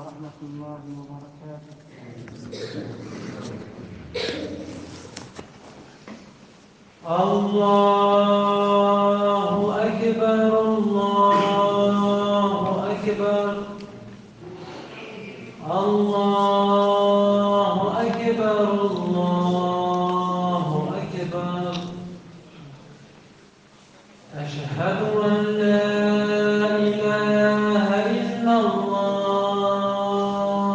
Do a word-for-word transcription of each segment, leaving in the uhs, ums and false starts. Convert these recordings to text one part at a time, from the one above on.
ورحمة الله وبركاته. الله أكبر الله أكبر الله أكبر الله أكبر. أشهد أن لا إله إلا الله.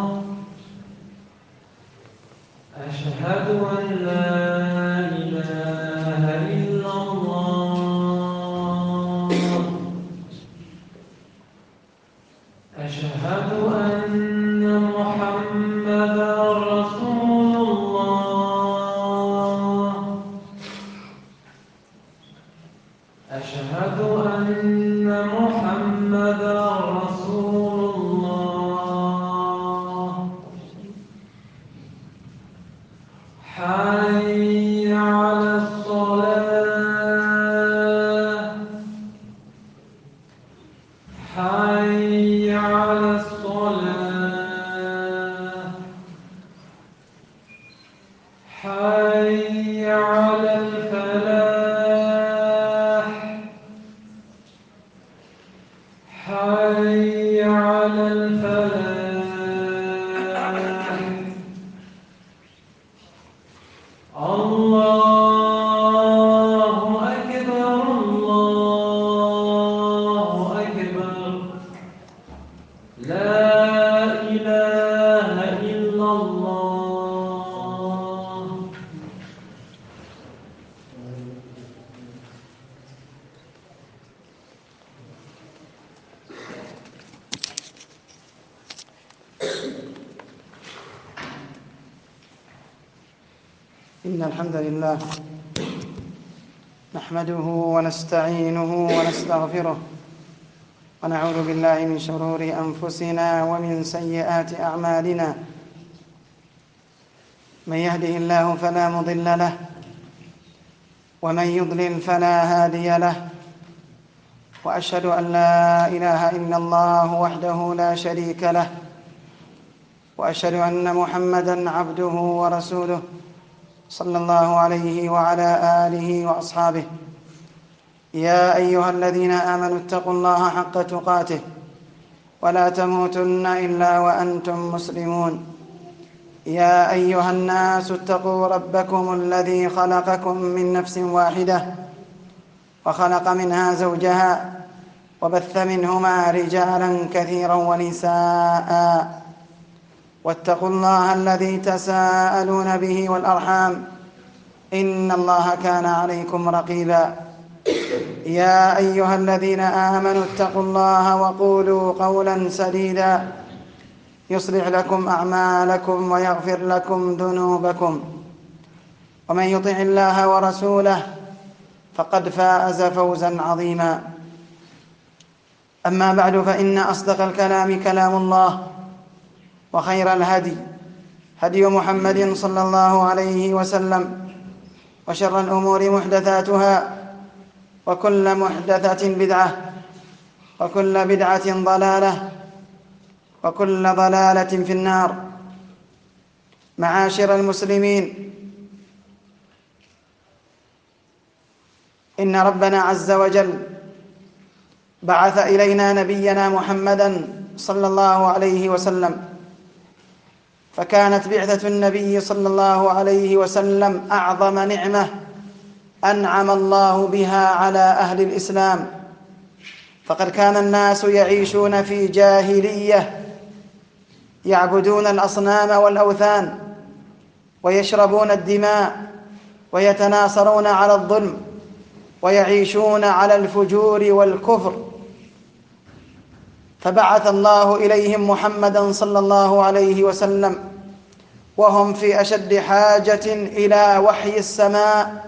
أشهد أن لا إله إلا الله. أشهد أن محمدا رسول الله. أشهد أن محمدا رسول الله. حي على الصلاة. حي على الصلاة. حي على الفلاح. حي على الفلاح. الله أكبر الله أكبر. لا إله إلا الله. إن الحمد لله نحمده ونستعينه ونستغفره ونعوذ بالله من شرور أنفسنا ومن سيئات أعمالنا. من يهده الله فلا مضل له ومن يضلل فلا هادي له. وأشهد أن لا إله إلا الله وحده لا شريك له. وأشهد أن محمدًا عبده ورسوله صلى الله عليه وعلى آله وأصحابه. يا أيها الذين آمنوا اتقوا الله حق تقاته ولا تموتن إلا وأنتم مسلمون. يا أيها الناس اتقوا ربكم الذي خلقكم من نفس واحدة وخلق منها زوجها وبث منهما رجالا كثيرا ونساء. واتقوا الله الذي تساءلون به والأرحام إن الله كان عليكم رقيبا. يا أيها الذين آمنوا اتقوا الله وقولوا قولا سديدا يصلح لكم أعمالكم ويغفر لكم ذنوبكم. ومن يطع الله ورسوله فقد فاز فوزا عظيما. أما بعد، فإن أصدق الكلام كلام الله، وخير الهدي هدي محمد صلى الله عليه وسلم، وشر الأمور محدثاتها، وكل محدثة بدعة، وكل بدعة ضلالة، وكل ضلالة في النار. معاشر المسلمين، إن ربنا عز وجل بعث إلينا نبينا محمدًا صلى الله عليه وسلم، فكانت بعثة النبي صلى الله عليه وسلم أعظم نعمة أنعم الله بها على أهل الإسلام. فقد كان الناس يعيشون في جاهلية، يعبدون الأصنام والأوثان، ويشربون الدماء، ويتناصرون على الظلم، ويعيشون على الفجور والكفر. فبعث الله إليهم محمدًا صلى الله عليه وسلم وهم في أشد حاجة إلى وحي السماء،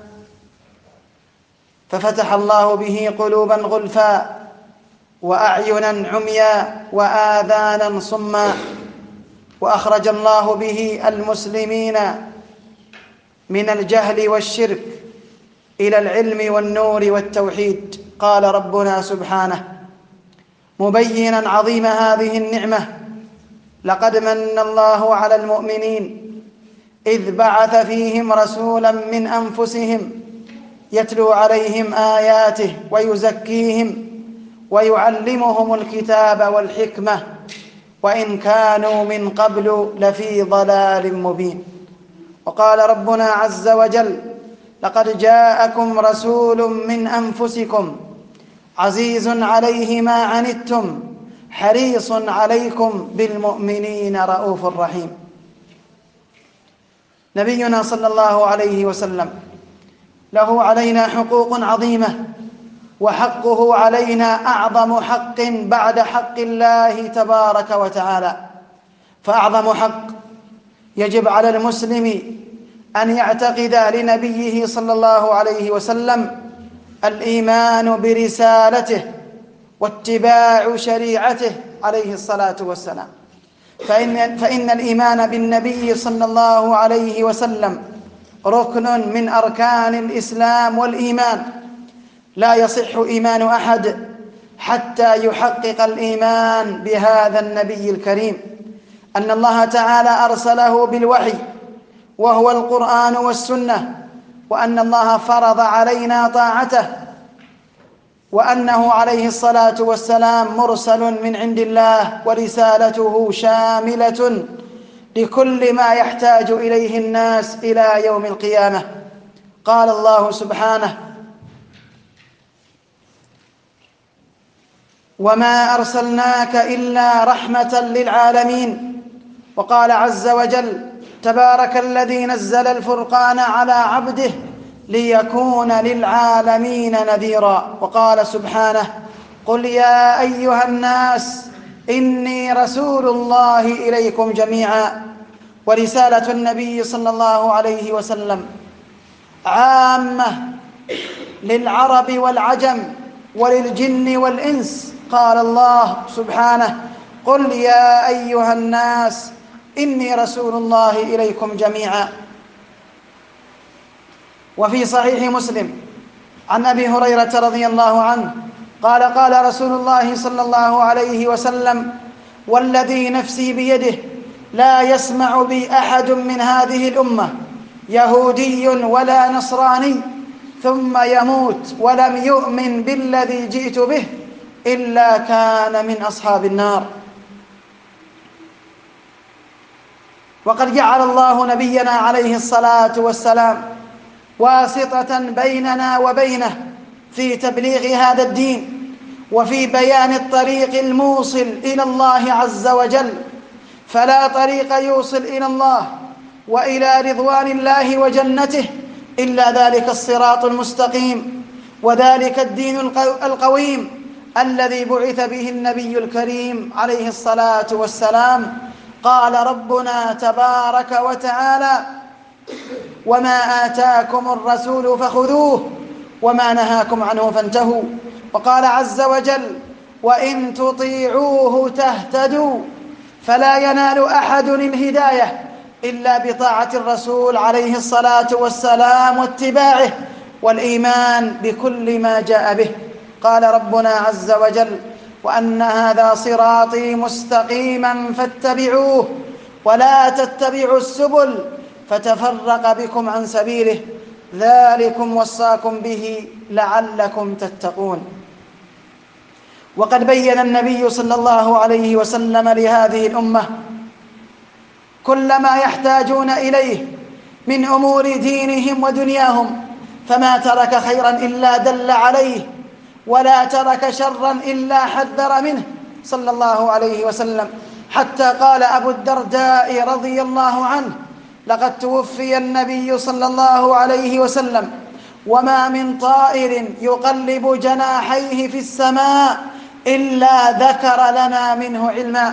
ففتح الله به قلوبًا غلفا، وأعينًا عميا، وآذانا صما، وأخرج الله به المسلمين من الجهل والشرك إلى العلم والنور والتوحيد. قال ربنا سبحانه مبينا عظيم هذه النعمة: لقد من الله على المؤمنين إذ بعث فيهم رسولا من أنفسهم يتلو عليهم آياته ويزكيهم ويعلمهم الكتاب والحكمة وإن كانوا من قبل لفي ضلال مبين. وقال ربنا عز وجل: لقد جاءكم رسول من أنفسكم عزيز عليه ما عنتم حريص عليكم بالمؤمنين رؤوف رحيم. نبينا صلى الله عليه وسلم له علينا حقوق عظيمة، وحقه علينا أعظم حق بعد حق الله تبارك وتعالى. فأعظم حق يجب على المسلم أن يعتقد لنبيه صلى الله عليه وسلم الإيمان برسالته واتباع شريعته عليه الصلاة والسلام، فإن, فإن الإيمان بالنبي صلى الله عليه وسلم ركن من أركان الإسلام والإيمان. لا يصح إيمان أحد حتى يحقق الإيمان بهذا النبي الكريم، أن الله تعالى أرسله بالوحي وهو القرآن والسنة، وأن الله فرض علينا طاعته، وأنه عليه الصلاة والسلام مرسل من عند الله ورسالته شاملة لكل ما يحتاج إليه الناس إلى يوم القيامة. قال الله سبحانه: وما أرسلناك إلا رحمة للعالمين. وقال عز وجل: تبارك الذي نزل الفرقان على عبده ليكون للعالمين نذيرا. وقال سبحانه: قل يا أيها الناس إني رسول الله إليكم جميعا. ورسالة النبي صلى الله عليه وسلم عامة للعرب والعجم وللجن والإنس. قال الله سبحانه: قل يا أيها الناس إني رسول الله إليكم جميعا. وفي صحيح مسلم عن أبي هريرة رضي الله عنه قال: قال رسول الله صلى الله عليه وسلم: والذي نفسي بيده لا يسمع بي أحد من هذه الأمة يهودي ولا نصراني ثم يموت ولم يؤمن بالذي جئت به إلا كان من أصحاب النار. وقد جعل الله نبينا عليه الصلاة والسلام واسطة بيننا وبينه في تبليغ هذا الدين وفي بيان الطريق الموصل إلى الله عز وجل، فلا طريق يوصل إلى الله وإلى رضوان الله وجنته إلا ذلك الصراط المستقيم، وذلك الدين القويم الذي بعث به النبي الكريم عليه الصلاة والسلام. قال ربنا تبارك وتعالى: وما آتاكم الرسول فخذوه وما نهاكم عنه فانتهوا. وقال عز وجل: وإن تطيعوه تهتدوا. فلا ينال أحد الهداية إلا بطاعة الرسول عليه الصلاة والسلام واتباعه والإيمان بكل ما جاء به. قال ربنا عز وجل: وأن هذا صراطي مستقيما فاتبعوه ولا تتبعوا السبل فتفرق بكم عن سبيله ذلكم وصاكم به لعلكم تتقون. وقد بين النبي صلى الله عليه وسلم لهذه الأمة كل ما يحتاجون إليه من أمور دينهم ودنياهم، فما ترك خيرا إلا دل عليه ولا ترك شرا إلا حذر منه صلى الله عليه وسلم. حتى قال أبو الدرداء رضي الله عنه: لقد توفي النبي صلى الله عليه وسلم وما من طائر يقلب جناحيه في السماء إلا ذكر لنا منه علما.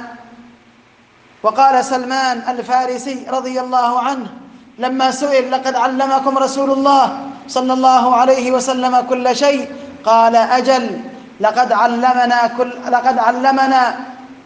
وقال سلمان الفارسي رضي الله عنه لما سئل: لقد علمكم رسول الله صلى الله عليه وسلم كل شيء؟ قال: أجل، لقد علمنا كل لقد علمنا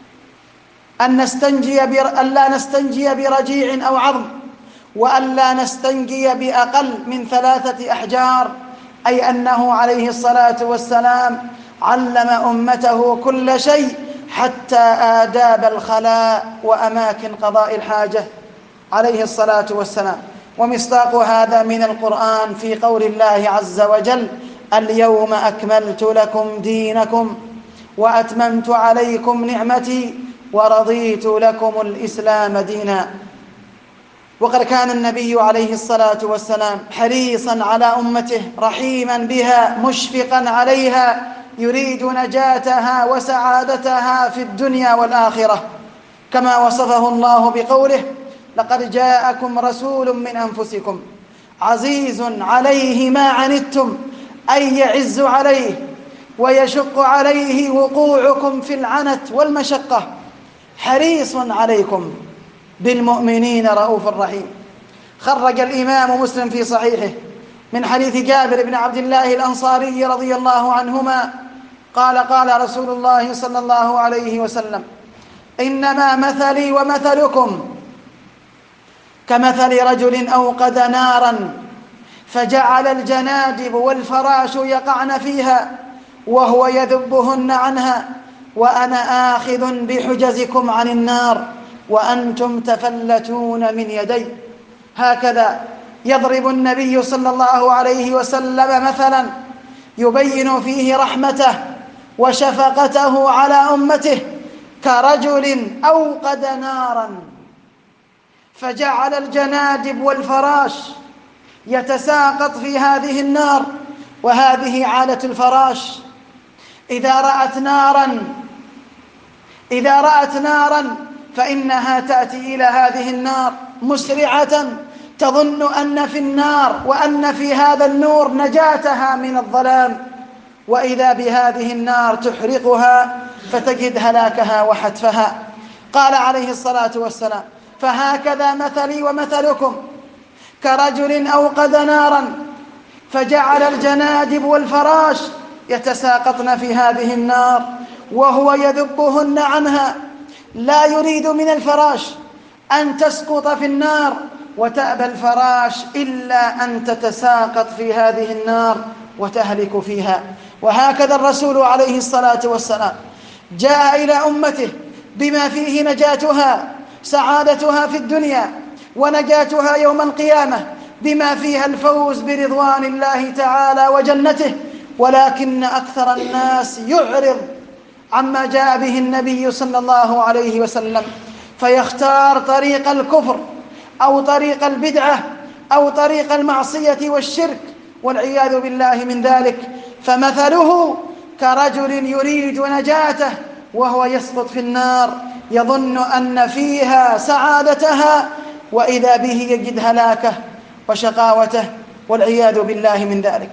أن نستنجي بر... ألا نستنجي برجيع أو عظم، وألا نستنجي بأقل من ثلاثة أحجار، أي أنه عليه الصلاة والسلام علم أمته كل شيء حتى آداب الخلاء وأماكن قضاء الحاجة عليه الصلاة والسلام. ومصداق هذا من القرآن في قول الله عز وجل: اليوم أكملت لكم دينكم وأتممت عليكم نعمتي ورضيت لكم الإسلام دينا. وقد كان النبي عليه الصلاة والسلام حريصا على أمته، رحيما بها، مشفقا عليها، يريد نجاتها وسعادتها في الدنيا والآخرة، كما وصفه الله بقوله: لقد جاءكم رسول من أنفسكم عزيز عليه ما عنتم، أي يعز عليه ويشق عليه وقوعكم في العنت والمشقة، حريص عليكم بالمؤمنين رؤوف رحيم. خرج الإمام مسلم في صحيحه من حديث جابر بن عبد الله الأنصاري رضي الله عنهما قال: قال رسول الله صلى الله عليه وسلم: إنما مثلي ومثلكم كمثل رجل أوقد نارا فجعل الجنادب والفراش يقعن فيها وهو يذبهن عنها، وأنا آخذ بحجزكم عن النار وأنتم تفلتون من يدي. هكذا يضرب النبي صلى الله عليه وسلم مثلا يبين فيه رحمته وشفقته على أمته، كرجل أوقد نارا فجعل الجنادب والفراش يتساقط في هذه النار. وهذه عادة الفراش، إذا رأت نارا إذا رأت نارا فإنها تأتي إلى هذه النار مسرعة، تظن أن في النار وأن في هذا النور نجاتها من الظلام، وإذا بهذه النار تحرقها فتجد هلاكها وحتفها. قال عليه الصلاة والسلام: فهكذا مثلي ومثلكم كرجل أوقد نارا فجعل الجنادب والفراش يتساقطن في هذه النار وهو يذبهن عنها، لا يريد من الفراش أن تسقط في النار، وتأبى الفراش إلا أن تتساقط في هذه النار وتهلك فيها. وهكذا الرسول عليه الصلاة والسلام جاء إلى أمته بما فيه نجاتها، سعادتها في الدنيا ونجاتها يوم القيامة، بما فيها الفوز برضوان الله تعالى وجنته. ولكن أكثر الناس يعرض عما جاء به النبي صلى الله عليه وسلم، فيختار طريق الكفر أو طريق البدعة أو طريق المعصية والشرك والعياذ بالله من ذلك. فمثله كرجل يريد نجاته وهو يسقط في النار، يظن أن فيها سعادتها، وإذا به يجد هلاكه وشقاوته والعياذ بالله من ذلك.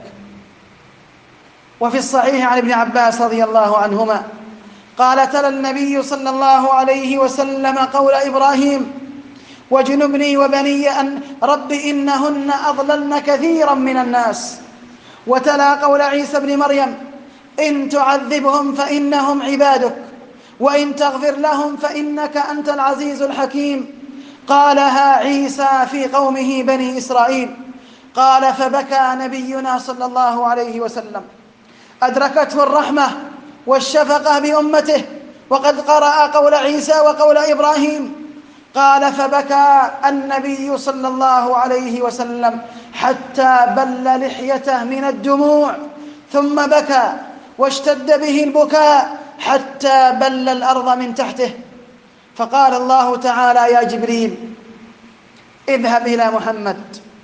وفي الصحيح عن ابن عباس رضي الله عنهما قال: تلا النبي صلى الله عليه وسلم قول إبراهيم: واجنبني وبني أن رب إنهن أضللن كثيرا من الناس. وتلا قول عيسى بن مريم: إن تعذبهم فإنهم عبادك وإن تغفر لهم فإنك أنت العزيز الحكيم. قالها عيسى في قومه بني إسرائيل. قال: فبكى نبينا صلى الله عليه وسلم، أدركته الرحمة والشفقة بأمته، وقد قرأ قول عيسى وقول إبراهيم. قال: فبكى النبي صلى الله عليه وسلم حتى بل لحيته من الدموع، ثم بكى واشتد به البكاء حتى بل الأرض من تحته. فقال الله تعالى: يا جبريل اذهب إلى محمد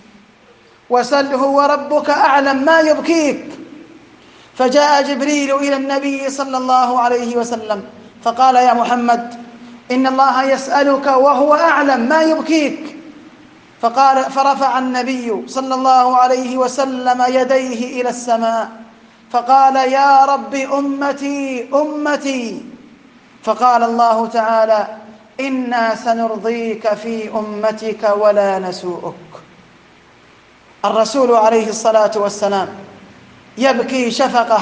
وسله وربك أعلم ما يبكيك. فجاء جبريل إلى النبي صلى الله عليه وسلم فقال: يا محمد إن الله يسألك وهو أعلم ما يبكيك. فقال فرفع النبي صلى الله عليه وسلم يديه إلى السماء فقال: يا رب أمتي أمتي. فقال الله تعالى: إنا سنرضيك في أمتك ولا نسوءك. الرسول عليه الصلاة والسلام يبكي شفقة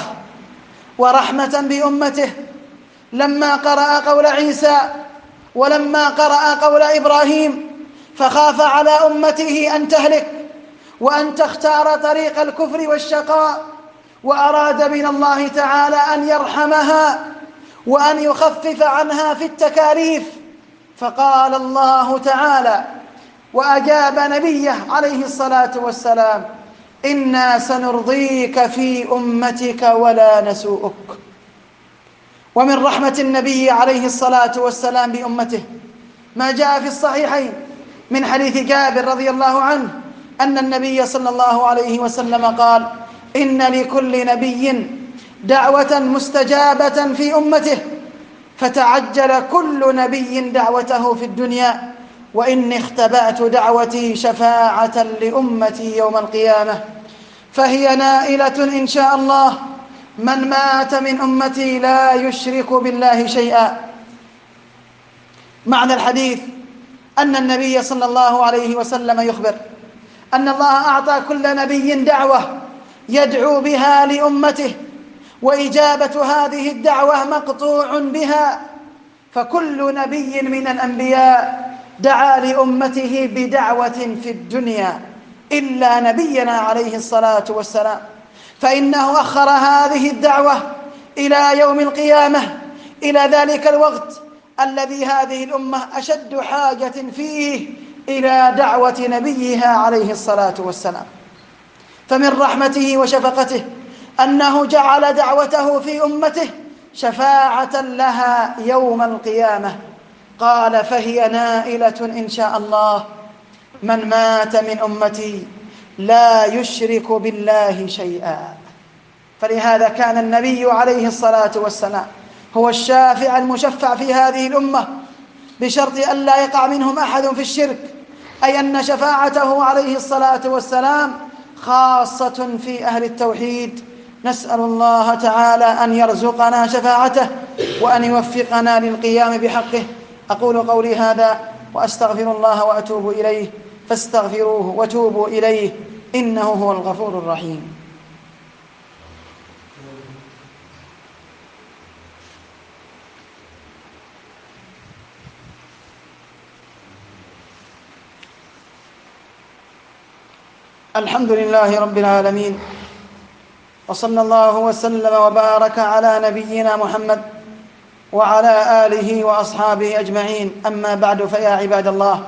ورحمة بأمته لما قرأ قول عيسى ولما قرأ قول إبراهيم، فخاف على أمته أن تهلك وأن تختار طريق الكفر والشقاء، وأراد من الله تعالى أن يرحمها وأن يخفف عنها في التكاليف. فقال الله تعالى وأجاب نبيه عليه الصلاة والسلام: إنا سنرضيك في أمتك ولا نسوءك. ومن رحمة النبي عليه الصلاة والسلام بأمته ما جاء في الصحيحين من حديث جابر رضي الله عنه أن النبي صلى الله عليه وسلم قال: إن لكل نبي دعوة مستجابة في أمته، فتعجل كل نبي دعوته في الدنيا، وإني اختبأت دعوتي شفاعة لأمتي يوم القيامة، فهي نائلة إن شاء الله من مات من أمتي لا يشرك بالله شيئا. معنى الحديث أن النبي صلى الله عليه وسلم يخبر أن الله أعطى كل نبي دعوة يدعو بها لأمته، وإجابة هذه الدعوة مقطوع بها، فكل نبي من الأنبياء دعا لأمته بدعوة في الدنيا إلا نبينا عليه الصلاة والسلام، فإنه أخر هذه الدعوة إلى يوم القيامة، إلى ذلك الوقت الذي هذه الأمة أشد حاجة فيه إلى دعوة نبيها عليه الصلاة والسلام. فمن رحمته وشفقته أنه جعل دعوته في أمته شفاعة لها يوم القيامة. قال: فهي نائلة إن شاء الله من مات من أمتي لا يشرك بالله شيئا. فلهذا كان النبي عليه الصلاة والسلام هو الشافع المشفع في هذه الأمة، بشرط أن لا يقع منهم أحد في الشرك، أي أن شفاعته عليه الصلاة والسلام خاصة في أهل التوحيد. نسأل الله تعالى أن يرزقنا شفاعته وأن يوفقنا للقيام بحقه. أقول قولي هذا وأستغفر الله وأتوب إليه، فاستغفروه وتوبوا إليه إنه هو الغفور الرحيم. الحمد لله رب العالمين، وصلى الله وسلم وبارك على نبينا محمد وعلى آله وأصحابه أجمعين. أما بعد، فيا عباد الله،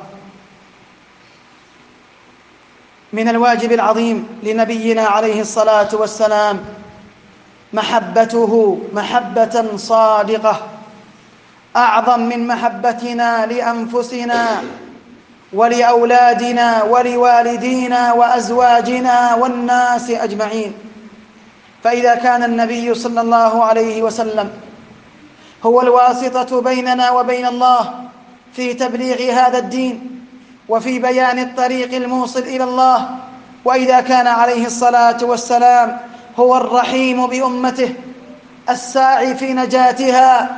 من الواجب العظيم لنبينا عليه الصلاة والسلام محبته محبة صادقة أعظم من محبتنا لأنفسنا ولأولادنا ولوالدينا وأزواجنا والناس أجمعين. فإذا كان النبي صلى الله عليه وسلم هو الواسطة بيننا وبين الله في تبليغ هذا الدين وفي بيان الطريق الموصل إلى الله، وإذا كان عليه الصلاة والسلام هو الرحيم بأمته الساعي في نجاتها،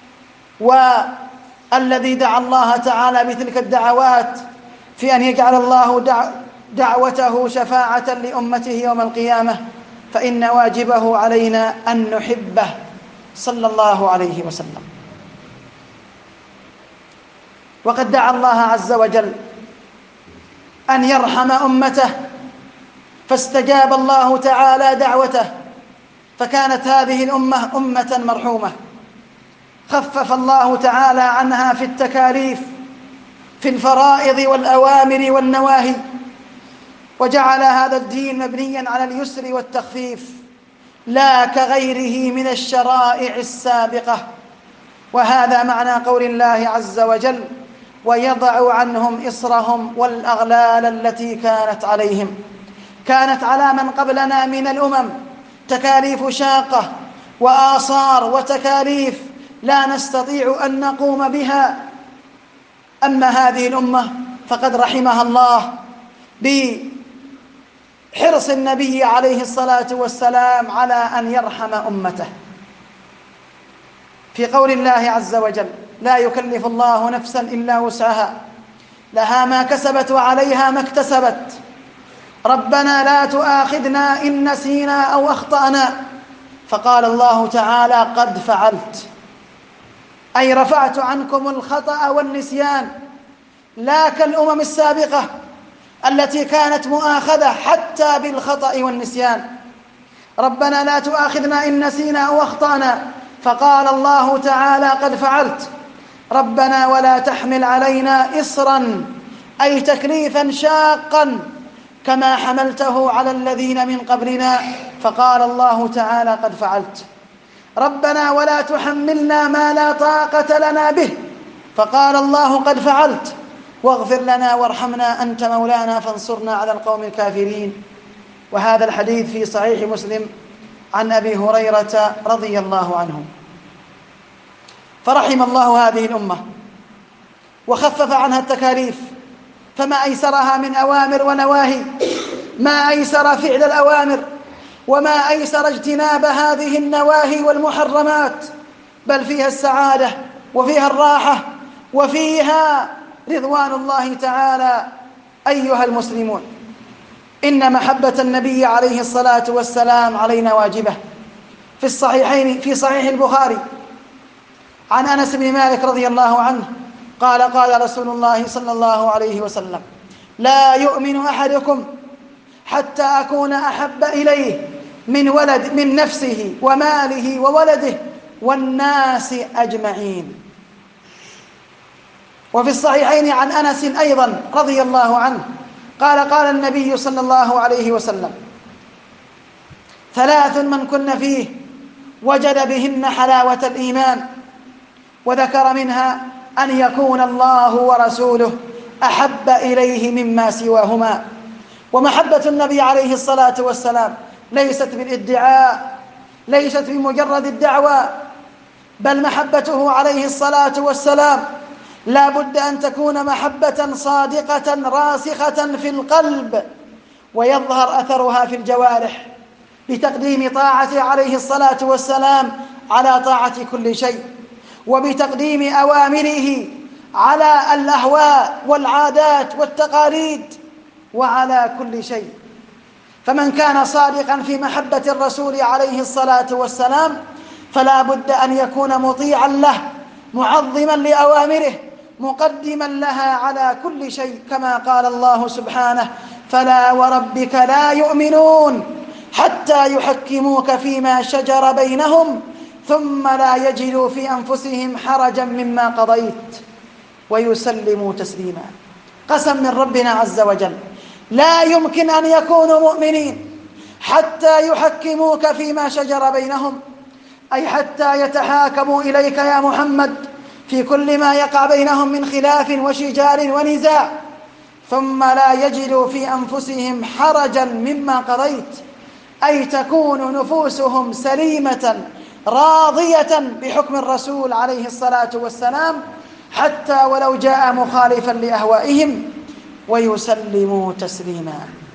والذي دعا الله تعالى بتلك الدعوات في أن يجعل الله دع دعوته شفاعة لأمته يوم القيامة، فإن واجبه علينا أن نحبه صلى الله عليه وسلم. وقد دعا الله عز وجل أن يرحم أمته، فاستجاب الله تعالى دعوته، فكانت هذه الأمة أمة مرحومة. خفف الله تعالى عنها في التكاليف في الفرائض والأوامر والنواهي، وجعل هذا الدين مبنيا على اليسر والتخفيف لا كغيره من الشرائع السابقة. وهذا معنى قول الله عز وجل: ويضع عنهم إصرهم والأغلال التي كانت عليهم. كانت على من قبلنا من الأمم تكاليف شاقة وآثار وتكاليف لا نستطيع أن نقوم بها، أما هذه الأمة فقد رحمها الله بحرص النبي عليه الصلاة والسلام على أن يرحم أمته، في قول الله عز وجل: لا يكلف الله نفسا إلا وسعها لها ما كسبت وعليها ما اكتسبت ربنا لا تؤاخذنا إن نسينا أو أخطأنا. فقال الله تعالى: قد فعلت، أي رفعت عنكم الخطأ والنسيان، لا كالأمم السابقة التي كانت مؤاخذة حتى بالخطأ والنسيان. ربنا لا تؤاخذنا إن نسينا أو أخطأنا، فقال الله تعالى: قد فعلت. ربنا ولا تحمل علينا إصرا، أي تكليفا شاقا كما حملته على الذين من قبلنا، فقال الله تعالى: قد فعلت. ربنا ولا تحملنا ما لا طاقة لنا به، فقال الله: قد فعلت. واغفر لنا وارحمنا أنت مولانا فانصرنا على القوم الكافرين. وهذا الحديث في صحيح مسلم عن أبي هريرة رضي الله عنه. فرحم الله هذه الأمة وخفف عنها التكاليف، فما أيسرها من أوامر ونواهي، ما أيسر فعل الأوامر وما أيسر اجتناب هذه النواهي والمحرمات، بل فيها السعادة وفيها الراحة وفيها رضوان الله تعالى. أيها المسلمون، إن محبة النبي عليه الصلاة والسلام علينا واجبة. في الصحيحين في صحيح البخاري عن أنس بن مالك رضي الله عنه قال: قال رسول الله صلى الله عليه وسلم: لا يؤمن أحدكم حتى أكون أحب إليه من ولد من نفسه وماله وولده والناس أجمعين. وفي الصحيحين عن أنس أيضا رضي الله عنه قال: قال النبي صلى الله عليه وسلم: ثلاث من كن فيه وجد بهن حلاوة الإيمان، وذكر منها أن يكون الله ورسوله أحب إليه مما سواهما. ومحبة النبي عليه الصلاة والسلام ليست بالادعاء، ليست بمجرد الدعوى، بل محبته عليه الصلاة والسلام لا بد أن تكون محبة صادقة راسخة في القلب، ويظهر أثرها في الجوارح بتقديم طاعته عليه الصلاة والسلام على طاعة كل شيء، وبتقديم أوامره على الأهواء والعادات والتقاليد وعلى كل شيء. فمن كان صادقا في محبة الرسول عليه الصلاة والسلام فلا بد أن يكون مطيعا له، معظما لأوامره، مقدما لها على كل شيء، كما قال الله سبحانه: فلا وربك لا يؤمنون حتى يحكموك فيما شجر بينهم ثم لا يجدوا في أنفسهم حرجا مما قضيت ويسلموا تسليما. قسم من ربنا عز وجل: لا يمكن أن يكونوا مؤمنين حتى يحكموك فيما شجر بينهم، أي حتى يتحاكموا إليك يا محمد في كل ما يقع بينهم من خلاف وشجار ونزاع، ثم لا يجدوا في أنفسهم حرجا مما قضيت، أي تكون نفوسهم سليمة راضية بحكم الرسول عليه الصلاة والسلام حتى ولو جاء مخالفا لأهوائهم، ويسلموا تسليما.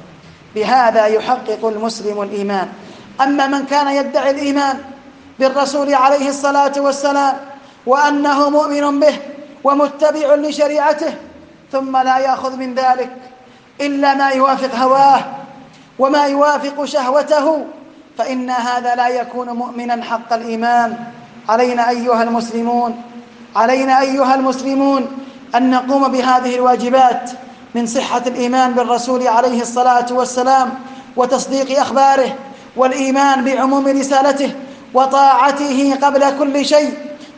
بهذا يحقق المسلم الإيمان. أما من كان يدعي الإيمان بالرسول عليه الصلاة والسلام وأنه مؤمن به ومتبع لشريعته ثم لا يأخذ من ذلك إلا ما يوافق هواه وما يوافق شهوته، فإن هذا لا يكون مؤمنا حق الإيمان. علينا أيها المسلمون علينا أيها المسلمون أن نقوم بهذه الواجبات من صحة الإيمان بالرسول عليه الصلاة والسلام وتصديق أخباره والإيمان بعموم رسالته وطاعته قبل كل شيء،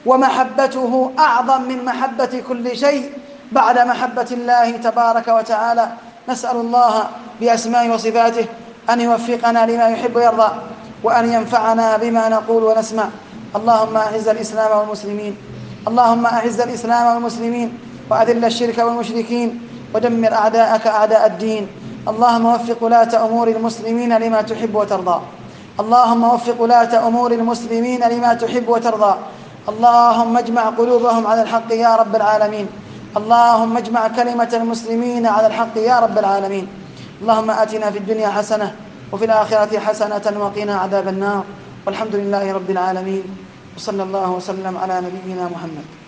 ومحبته أعظم من محبة كل شيء بعد محبة الله تبارك وتعالى. نسأل الله بأسمائه وصفاته أن يوفقنا لما يحب ويرضى، وأن ينفعنا بما نقول ونسمع. اللهم أعز الإسلام والمسلمين اللهم أعز الإسلام والمسلمين وأذل الشرك والمشركين ودمر أعداءك أعداء الدين. اللهم وفق ولاة أمور المسلمين لما تحب وترضى اللهم وفق ولاة أمور المسلمين لما تحب وترضى. اللهم اجمع قلوبهم على الحق يا رب العالمين. اللهم اجمع كلمة المسلمين على الحق يا رب العالمين. اللهم آتنا في الدنيا حسنة وفي الآخرة حسنة وقنا عذاب النار، والحمد لله رب العالمين، وصلى الله وسلم على نبينا محمد.